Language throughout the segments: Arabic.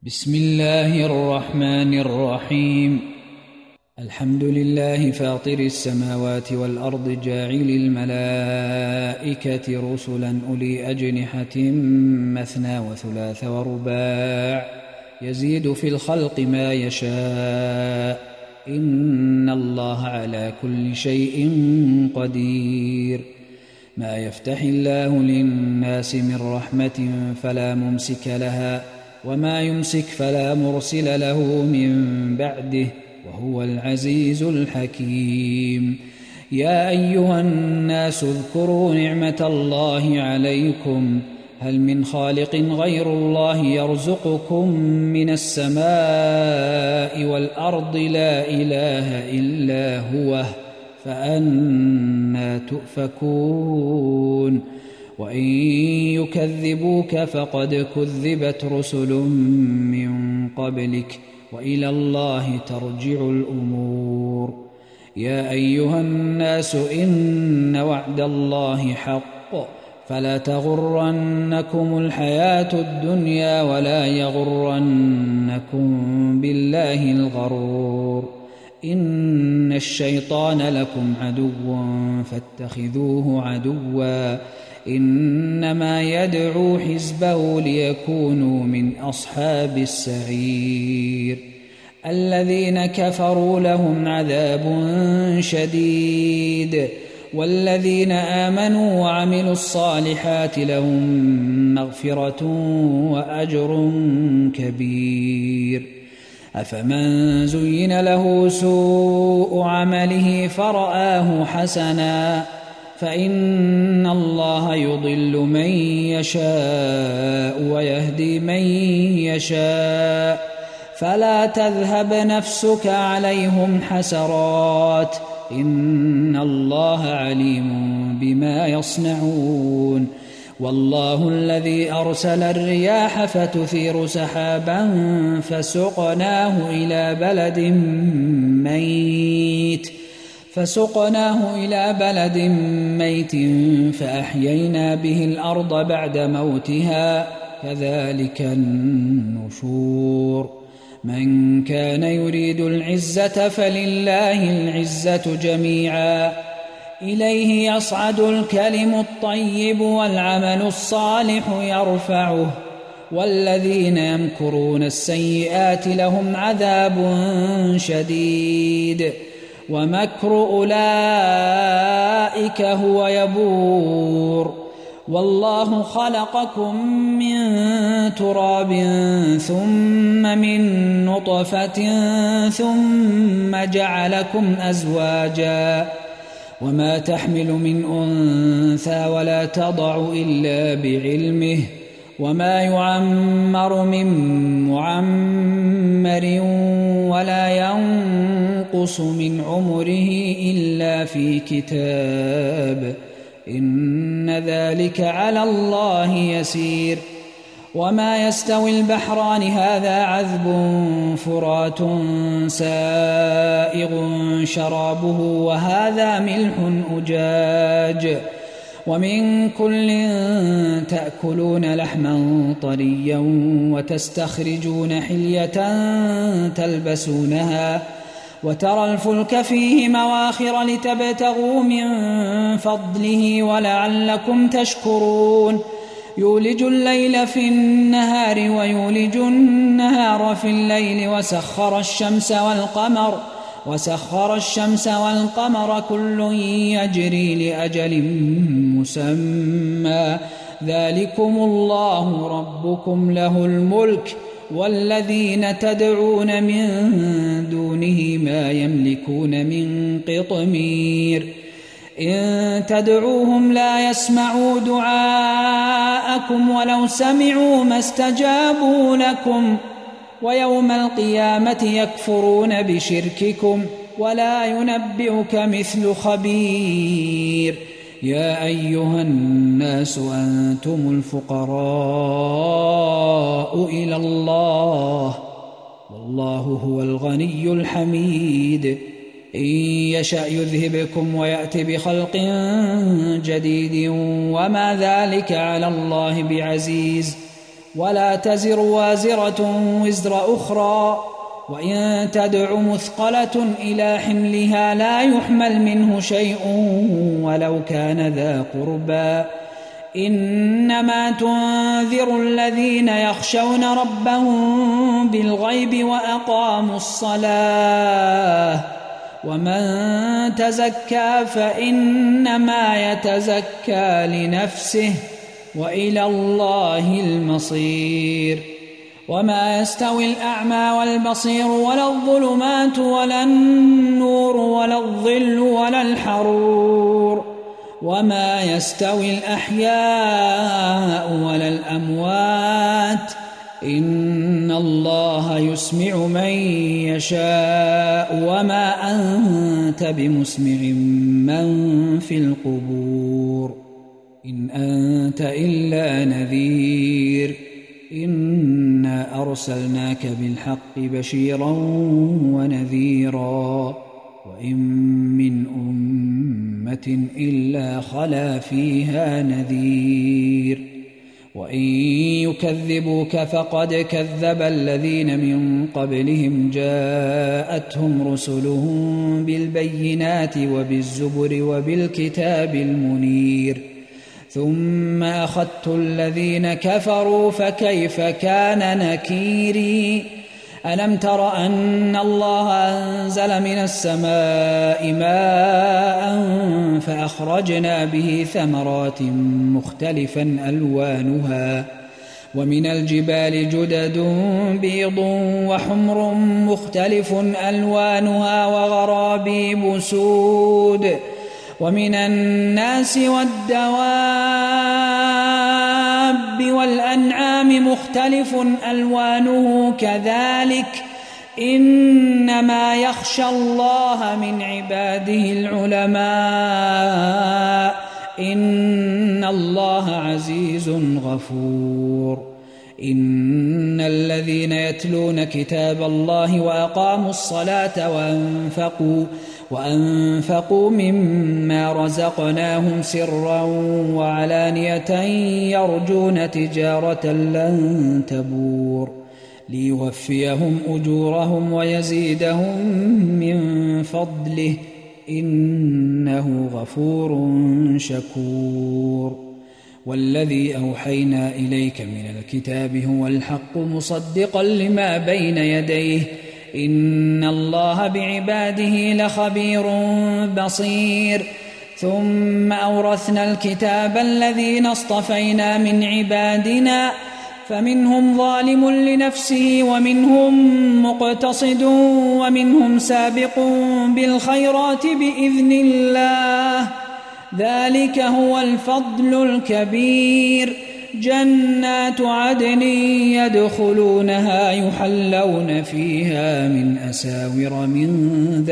بسم الله الرحمن الرحيم. الحمد لله فاطر السماوات والأرض جاعل الملائكة رسلا أولي أجنحة مثنى وثلاث ورباع يزيد في الخلق ما يشاء إن الله على كل شيء قدير. ما يفتح الله للناس من رحمة فلا ممسك لها وما يمسك فلا مرسل له من بعده وهو العزيز الحكيم. يا أيها الناس اذكروا نعمة الله عليكم هل من خالق غير الله يرزقكم من السماء والأرض لا إله إلا هو فأنى تؤفكون. وإن يكذبوك فقد كذبت رسل من قبلك وإلى الله ترجع الأمور. يا أيها الناس إن وعد الله حق فلا تغرنكم الحياة الدنيا ولا يغرنكم بالله الغرور. إن الشيطان لكم عدو فاتخذوه عدوا إنما يدعو حزبه ليكونوا من أصحاب السعير. الذين كفروا لهم عذاب شديد والذين آمنوا وعملوا الصالحات لهم مغفرة وأجر كبير. أفمن زين له سوء عمله فرآه حسنا فإن الله يضل من يشاء ويهدي من يشاء فلا تذهب نفسك عليهم حسرات إن الله عليم بما يصنعون. والله الذي أرسل الرياح فتثير سحابا فسقناه إلى بلد ميت فأحيينا به الأرض بعد موتها كذلك النشور. من كان يريد العزة فلله العزة جميعا إليه يصعد الكلم الطيب والعمل الصالح يرفعه والذين يمكرون السيئات لهم عذاب شديد ومكر أولئك هو يبور. والله خلقكم من تراب ثم من نطفة ثم جعلكم أزواجا وما تحمل من أنثى ولا تضع إلا بعلمه وما يعمر من معمر ولا ينقص من عمره إلا في كتاب إن ذلك على الله يسير. وما يستوي البحران هذا عذب فرات سائغ شرابه وهذا ملح أجاج ومن كل تأكلون لحما طريا وتستخرجون حلية تلبسونها وترى الفلك فيه مواخر لتبتغوا من فضله ولعلكم تشكرون. يولج الليل في النهار ويولج النهار في الليل وسخر الشمس والقمر كل يجري لأجل مسمى ذلكم الله ربكم له الملك والذين تدعون من دونه ما يملكون من قطمير. إن تدعوهم لا يسمعوا دعاءكم ولو سمعوا ما استجابوا لكم ويوم القيامة يكفرون بشرككم ولا ينبئك مثل خبير. يا أيها الناس أنتم الفقراء إلى الله والله هو الغني الحميد. إن يشأ يذهبكم ويأتي بخلق جديد وما ذلك على الله بعزيز. ولا تزر وازرة وزر أخرى، وإن تدع مثقلة إلى حملها لا يحمل منه شيء ولو كان ذا قربى. إنما تنذر الذين يخشون ربهم بالغيب وأقاموا الصلاة، ومن تزكى فإنما يتزكى لنفسه وإلى الله المصير. وما يستوي الأعمى والبصير ولا الظلمات ولا النور ولا الظل ولا الحرور، وما يستوي الأحياء ولا الأموات، إن الله يسمع من يشاء وما أنت بمسمع من في القبور، إن أنت إلا نذير. إنا أرسلناك بالحق بشيرا ونذيرا، وإن من أمة إلا خلا فيها نذير، وإن يكذبوك فقد كذب الذين من قبلهم جاءتهم رسلهم بالبينات وبالزبر وبالكتاب المنير، ثم أخذت الذين كفروا فكيف كان نكيري. ألم تر أن الله أنزل من السماء ماء فأخرجنا به ثمرات مختلفا ألوانها، ومن الجبال جدد بيض وحمر مختلف ألوانها وغرابيب سود، ومن الناس والدواب والأنعام مختلف ألوانه كذلك، إنما يخشى الله من عباده العلماء، إن الله عزيز غفور. إن الذين يتلون كتاب الله وأقاموا الصلاة وأنفقوا مما رزقناهم سرا وعلانية يرجون تجارة لن تبور، ليوفيهم أجورهم ويزيدهم من فضله، إنه غفور شكور. والذي أوحينا إليك من الكتاب هو الحق مصدقا لما بين يديه، إن الله بعباده لخبير بصير. ثم أورثنا الكتاب الذين اصطفينا من عبادنا، فمنهم ظالم لنفسه ومنهم مقتصد ومنهم سابق بالخيرات بإذن الله، ذلك هو الفضل الكبير. جنات عدن يدخلونها يحلون فيها من أساور من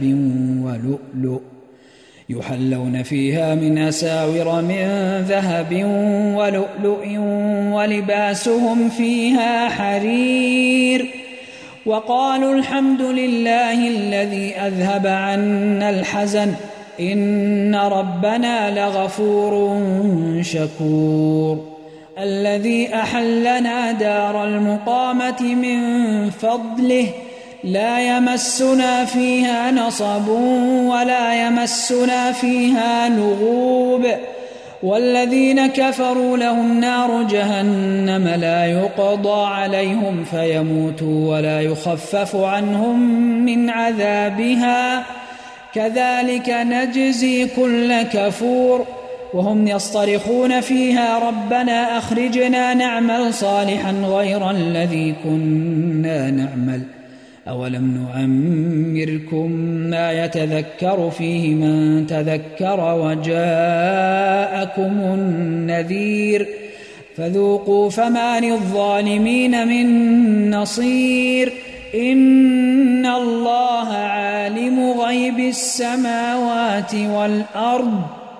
ذهب ولؤلؤ ولباسهم فيها حرير. وقالوا الحمد لله الذي أذهب عنا الحزن إن ربنا لغفور شكور. الذي أحلنا دار المقامة من فضله لا يمسنا فيها نصب ولا يمسنا فيها لغوب. والذين كفروا لهم نار جهنم لا يقضى عليهم فيموتوا ولا يخفف عنهم من عذابها، كذلك نجزي كل كفور. وهم يصطرخون فيها ربنا أخرجنا نعمل صالحا غير الذي كنا نعمل، أولم نعمركم ما يتذكر فيه من تذكر وجاءكم النذير، فذوقوا فما للظالمين من نصير. إن الله عالم غيب السماوات والأرض،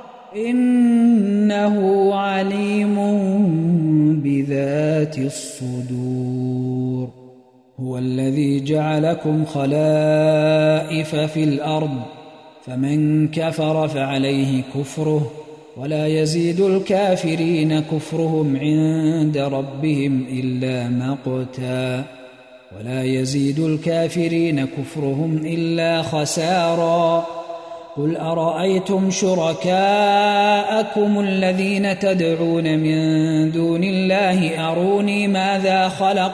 إنه عليم بذات الصدور. هو الذي جعلكم خلائف في الأرض، فمن كفر فعليه كفره ولا يزيد الكافرين كفرهم عند ربهم إلا مقتا ولا يزيد الكافرين كفرهم إلا خسارا قل أرأيتم شركاءكم الذين تدعون من دون الله أروني ماذا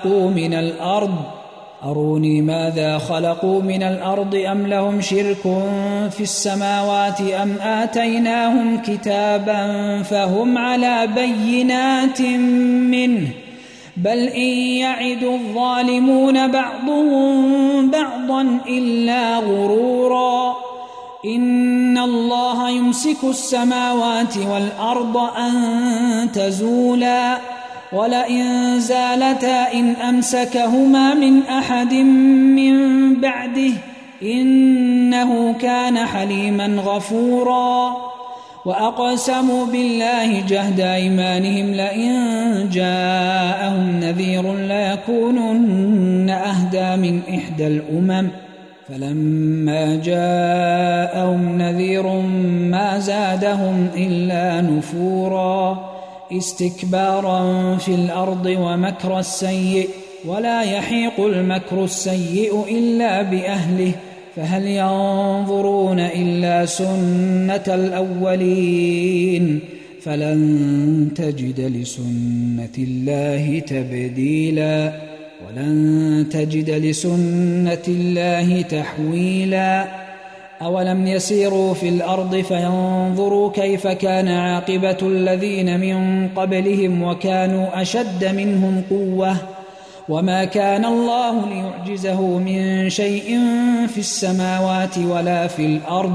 خلقوا من الأرض أم لهم شرك في السماوات أم آتيناهم كتابا فهم على بينات منه بل إن يعد الظالمون بعضهم بعضا إلا غرورا إن الله يمسك السماوات والأرض أن تزولا ولئن زالتا إن أمسكهما من أحد من بعده إنه كان حليما غفورا وأقسموا بالله جهد أيمانهم لئن جاءهم نذير ليكونن أهدى من إحدى الأمم فلما جاءهم نذير ما زادهم إلا نفورا استكبارا في الأرض ومكر السيء ولا يحيق المكر السيء إلا بأهله فهل ينظرون إلا سنة الأولين فلن تجد لسنة الله تبديلا ولن تجد لسنة الله تحويلا أولم يسيروا في الأرض فينظروا كيف كان عاقبة الذين من قبلهم وكانوا أشد منهم قوة وما كان الله ليعجزه من شيء في السماوات ولا في الأرض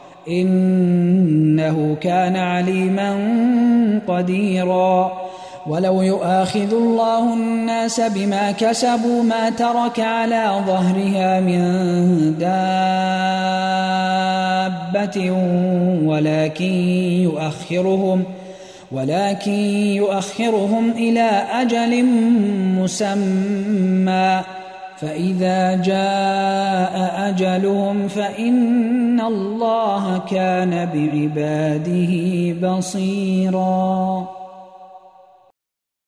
إنه كان عليما قديرا ولو يؤاخذ الله الناس بما كسبوا ما ترك على ظهرها من دابة ولكن يؤخرهم إلى أجل مسمى فإذا جاء أجلهم فإن الله كان بعباده بصيراً